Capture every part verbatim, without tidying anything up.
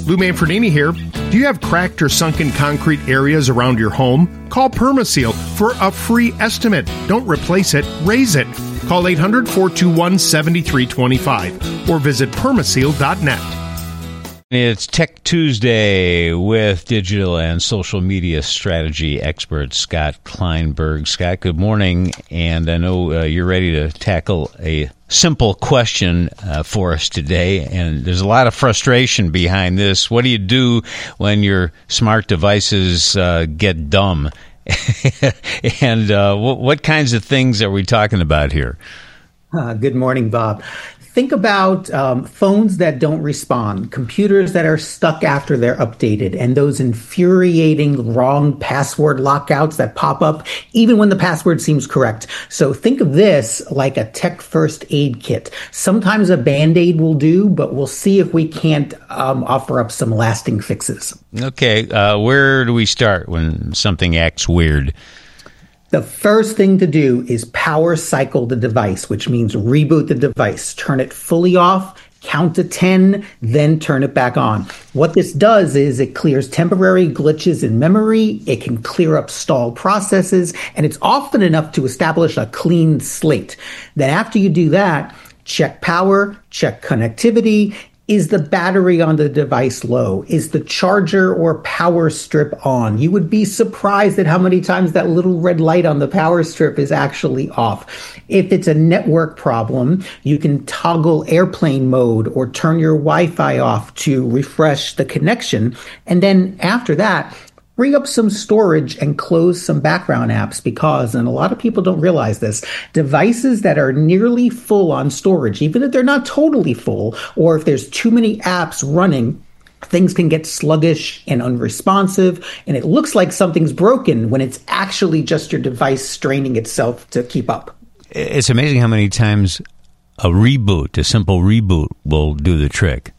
Lou Manfredini here. Do you have cracked or sunken concrete areas around your home? Call Permaseal for a free estimate. Don't replace it, raise it. Call eight hundred, four two one, seven three two five or visit permaseal dot net. It's Tech Tuesday with digital and social media strategy expert Scott Kleinberg. Scott, good morning, and I know uh, you're ready to tackle a simple question uh, for us today, and there's a lot of frustration behind this. What do you do when your smart devices uh, get dumb? and uh, what, what kinds of things are we talking about here? Uh, good morning, Bob. Think about um, phones that don't respond, computers that are stuck after they're updated, and those infuriating wrong password lockouts that pop up even when the password seems correct. So think of this like a tech first aid kit. Sometimes a Band-Aid will do, but we'll see if we can't um, offer up some lasting fixes. Okay, uh, where do we start when something acts weird? The first thing to do is power cycle the device, which means reboot the device. Turn it fully off, count to ten, then turn it back on. What this does is it clears temporary glitches in memory, it can clear up stalled processes, and it's often enough to establish a clean slate. Then after you do that, check power, check connectivity. Is the battery on the device low? Is the charger or power strip on? You would be surprised at how many times that little red light on the power strip is actually off. If it's a network problem, you can toggle airplane mode or turn your Wi-Fi off to refresh the connection. And then after that, free up some storage and close some background apps because, and a lot of people don't realize this, devices that are nearly full on storage, even if they're not totally full, or if there's too many apps running, things can get sluggish and unresponsive, and it looks like something's broken when it's actually just your device straining itself to keep up. It's amazing how many times a reboot, a simple reboot, will do the trick.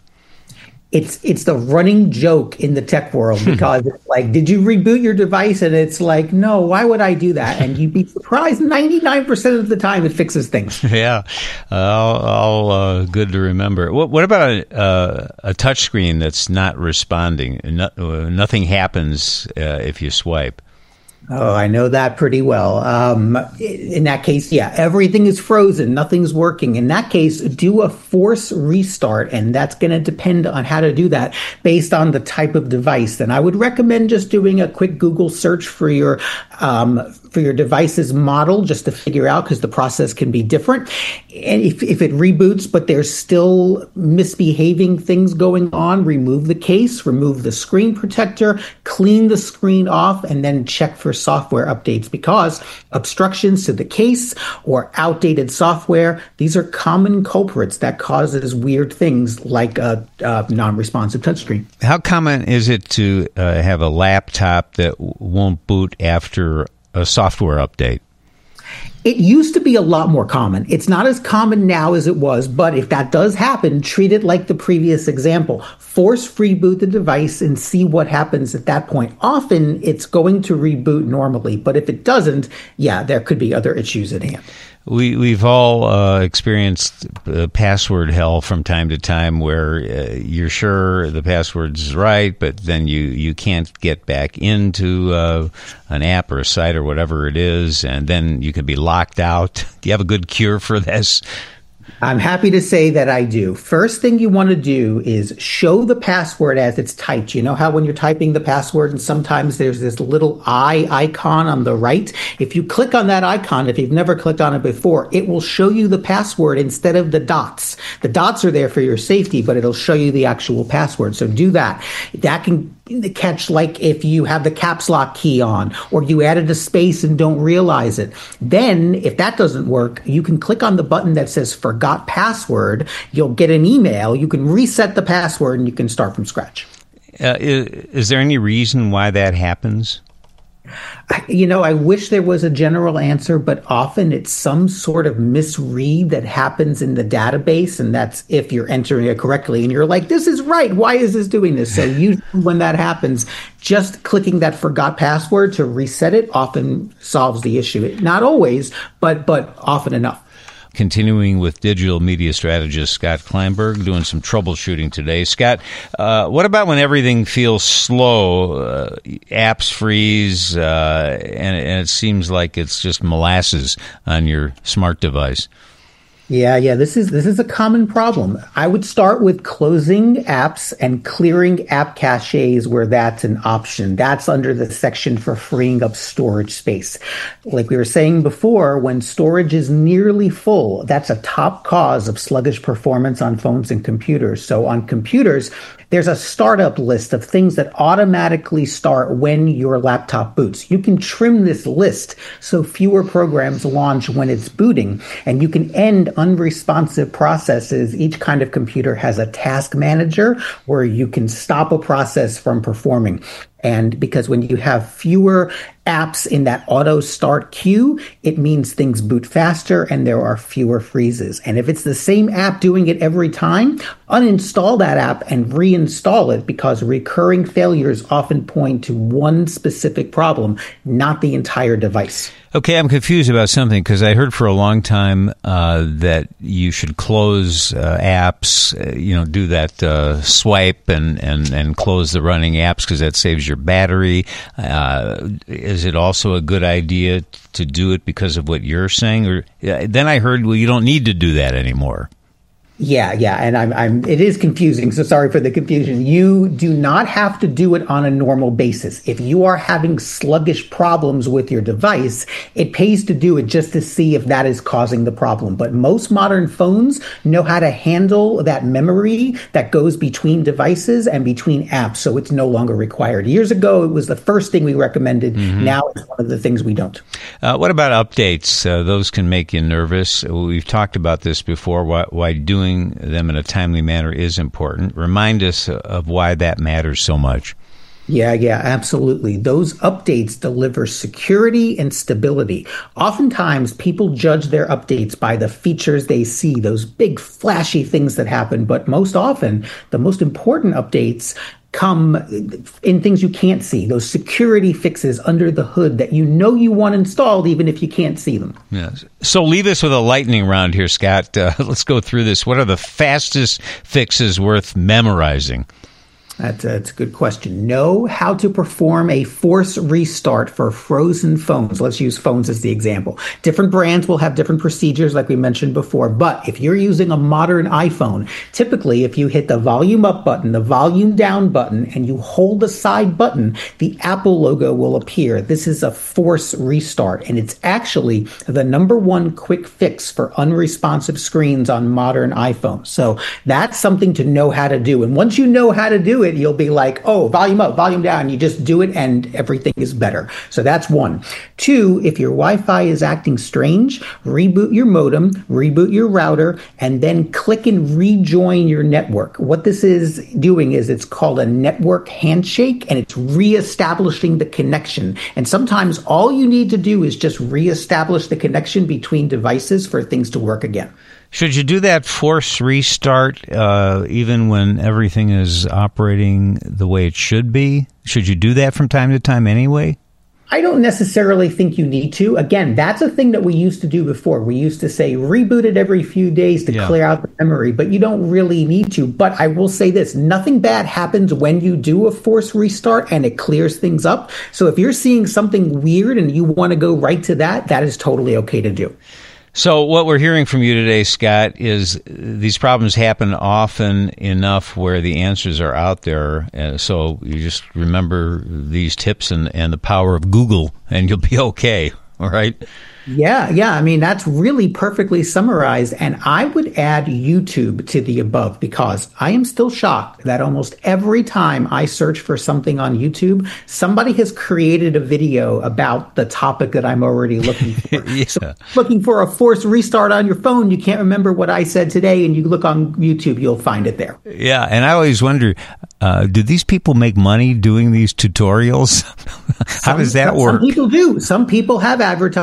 It's it's the running joke in the tech world because it's like, did you reboot your device? And it's like, no, why would I do that? And you'd be surprised, ninety-nine percent of the time it fixes things. Yeah, uh, all, all uh, good to remember. What, what about a, uh, a touch screen that's not responding? No, uh, nothing happens uh, if you swipe. Oh, I know that pretty well. Um, in that case, yeah, everything is frozen. Nothing's working. In that case, do a force restart, and that's going to depend on how to do that based on the type of device. And I would recommend just doing a quick Google search for your um, for your device's model just to figure out, because the process can be different. And if, if it reboots, but there's still misbehaving things going on, remove the case, remove the screen protector, clean the screen off, and then check for software updates, because obstructions to the case or outdated software, these are common culprits that causes weird things like a, a non-responsive touchscreen. How common is it to uh, have a laptop that won't boot after a software update? It used to be a lot more common. It's not as common now as it was, but if that does happen, treat it like the previous example. Force reboot the device and see what happens at that point. Often it's going to reboot normally, but if it doesn't, yeah, there could be other issues at hand. We, we've all uh, experienced uh, password hell from time to time where uh, you're sure the password's right, but then you, you can't get back into uh, an app or a site or whatever it is, and then you can be locked out. Do you have a good cure for this? I'm happy to say that I do. First thing you want to do is show the password as it's typed. You know how when you're typing the password and sometimes there's this little eye icon on the right? If you click on that icon, if you've never clicked on it before, it will show you the password instead of the dots. The dots are there for your safety, but it'll show you the actual password. So do that. That can catch like if you have the caps lock key on or you added a space and don't realize it. Then if that doesn't work, you can click on the button that says forgot password. You'll get an email. You can reset the password and you can start from scratch. Uh, is, is there any reason why that happens? You know, I wish there was a general answer, but often it's some sort of misread that happens in the database, and that's if you're entering it correctly. And you're like, this is right. Why is this doing this? So usually when that happens, just clicking that forgot password to reset it often solves the issue. Not always, but but often enough. continuing with digital media strategist Scott Kleinberg, doing some troubleshooting today. Scott, uh, what about when everything feels slow, uh, apps freeze, uh, and, and it seems like it's just molasses on your smart device? Yeah, yeah, this is this is a common problem. I would start with closing apps and clearing app caches where that's an option. That's under the section for freeing up storage space. Like we were saying before, when storage is nearly full, that's a top cause of sluggish performance on phones and computers. So on computers, there's a startup list of things that automatically start when your laptop boots. You can trim this list so fewer programs launch when it's booting, and you can end unresponsive processes. Each kind of computer has a task manager where you can stop a process from performing. And because when you have fewer apps in that auto start queue, it means things boot faster and there are fewer freezes. And if it's the same app doing it every time, uninstall that app and reinstall it, because recurring failures often point to one specific problem, not the entire device. Okay, I'm confused about something, because I heard for a long time uh, that you should close uh, apps, uh, you know, do that uh, swipe and, and, and close the running apps because that saves your battery. Uh, is it also a good idea to do it because of what you're saying? Or uh, then I heard, well, you don't need to do that anymore. Yeah, yeah, and I'm, I'm, it is confusing, so sorry for the confusion. You do not have to do it on a normal basis. If you are having sluggish problems with your device, it pays to do it just to see if that is causing the problem. But most modern phones know how to handle that memory that goes between devices and between apps, so it's no longer required. Years ago, it was the first thing we recommended. Mm-hmm. Now it's one of the things we don't. Uh, what about updates? Uh, those can make you nervous. We've talked about this before, why, why doing them in a timely manner is important. Remind us of why that matters so much. Yeah, yeah, absolutely. Those updates deliver security and stability. Oftentimes, people judge their updates by the features they see, those big flashy things that happen. But most often, the most important updates come in things you can't see, those security fixes under the hood that you know you want installed even if you can't see them. Yes. So leave us with a lightning round here, Scott. Uh, let's go through this. What are the fastest fixes worth memorizing? That's a, that's a good question. Know how to perform a force restart for frozen phones. Let's use phones as the example. Different brands will have different procedures like we mentioned before, but if you're using a modern iPhone, typically if you hit the volume up button, the volume down button, and you hold the side button, the Apple logo will appear. This is a force restart, and it's actually the number one quick fix for unresponsive screens on modern iPhones. So that's something to know how to do. And once you know how to do it, you'll be like, oh, volume up, volume down. You just do it and everything is better. So that's one. Two, if your Wi-Fi is acting strange, reboot your modem, reboot your router, and then click and rejoin your network. What this is doing is it's called a network handshake, and it's reestablishing the connection. And sometimes all you need to do is just reestablish the connection between devices for things to work again. Should you do that force restart uh, even when everything is operating the way it should be? Should you do that from time to time anyway? I don't necessarily think you need to. Again, that's a thing that we used to do before. We used to say reboot it every few days to yeah. clear out the memory, but you don't really need to. But I will say this, nothing bad happens when you do a force restart and it clears things up. So if you're seeing something weird and you want to go right to that, that is totally okay to do. So what we're hearing from you today, Scott, is these problems happen often enough where the answers are out there. Uh, so you just remember these tips and, and the power of Google, and you'll be okay. All right? Yeah, yeah. I mean, that's really perfectly summarized. And I would add YouTube to the above, because I am still shocked that almost every time I search for something on YouTube, somebody has created a video about the topic that I'm already looking for. yeah. So looking for a forced restart on your phone, you can't remember what I said today, and you look on YouTube, you'll find it there. Yeah, and I always wonder, uh, do these people make money doing these tutorials? How some, does that some work? Some people do. Some people have advertising, and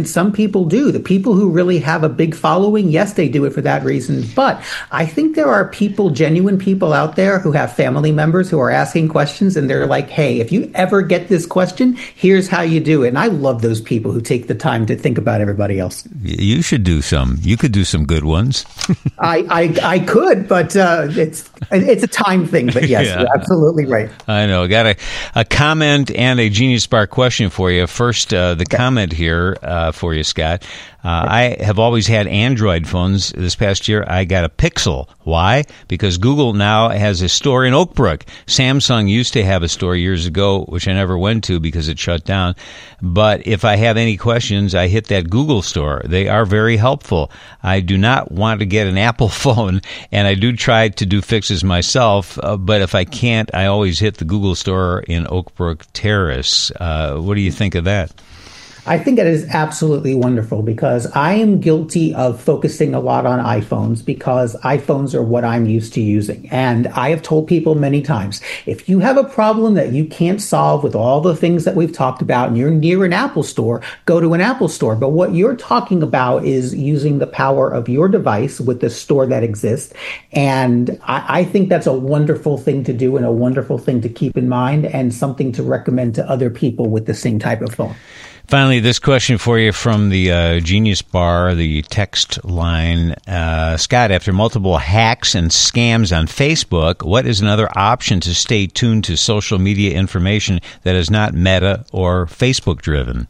and some people do. The people who really have a big following, yes, they do it for that reason. But I think there are people, genuine people out there who have family members who are asking questions, and they're like, hey, if you ever get this question, here's how you do it. And I love those people who take the time to think about everybody else. You should do some. You could do some good ones. I, I I could, but uh, it's it's a time thing. But yes, Yeah. you're absolutely right. I know. Got a, a comment and a Genius Spark question for you. First, uh, the comment here uh, for you, Scott. Uh, I have always had Android phones. This past year, I got a Pixel. Why? Because Google now has a store in Oak Brook. Samsung used to have a store years ago, which I never went to because it shut down. But if I have any questions, I hit that Google store. They are very helpful. I do not want to get an Apple phone, and I do try to do fixes myself. Uh, but if I can't, I always hit the Google store in Oak Brook Terrace. Uh, what do you think of that? I think it is absolutely wonderful because I am guilty of focusing a lot on iPhones because iPhones are what I'm used to using. And I have told people many times, if you have a problem that you can't solve with all the things that we've talked about and you're near an Apple store, go to an Apple store. But what you're talking about is using the power of your device with the store that exists. And I, I think that's a wonderful thing to do and a wonderful thing to keep in mind and something to recommend to other people with the same type of phone. Finally, this question for you from the uh, Genius Bar, the text line. Uh, Scott, after multiple hacks and scams on Facebook, what is another option to stay tuned to social media information that is not Meta or Facebook driven?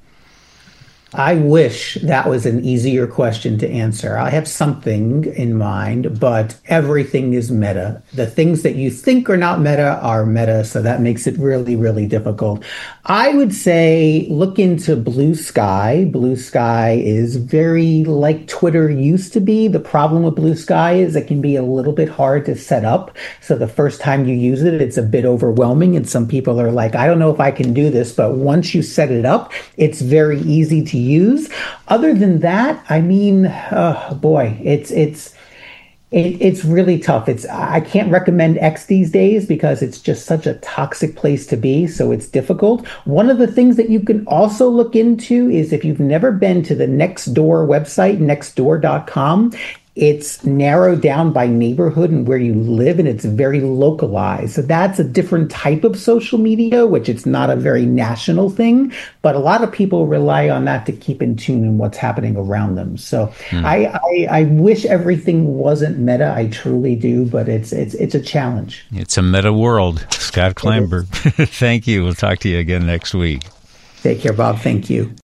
I wish that was an easier question to answer. I have something in mind, but everything is Meta. The things that you think are not Meta are Meta, so that makes it really, really difficult. I would say look into Blue Sky. Blue Sky is very like Twitter used to be. The problem with Blue Sky is it can be a little bit hard to set up. So the first time you use it, it's a bit overwhelming, and some people are like, I don't know if I can do this, but once you set it up, it's very easy to use. Other than that, I mean, oh boy, it's it's it, it's really tough. It's I can't recommend X these days because it's just such a toxic place to be, so it's difficult. One of the things that you can also look into is if you've never been to the Nextdoor website, nextdoor dot com. It's narrowed down by neighborhood and where you live, and it's very localized. So that's a different type of social media, which it's not a very national thing, but a lot of people rely on that to keep in tune in what's happening around them. So mm. I, I I wish everything wasn't Meta. I truly do, but it's it's it's a challenge. It's a meta world. Scott Kleinberg, thank you. We'll talk to you again next week. Take care, Bob. Thank you.